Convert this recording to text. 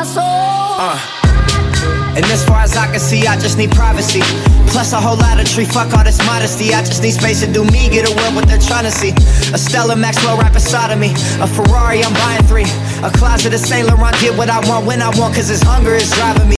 my soul. And as far as I can see, I just need privacy. Plus a whole lot of tree, fuck all this modesty. I just need space to do me, get away what they're trying to see. A Stella Maxwell right beside of me. A Ferrari, I'm buying 3. A closet of Saint Laurent, get what I want when I want, cause this hunger is driving me.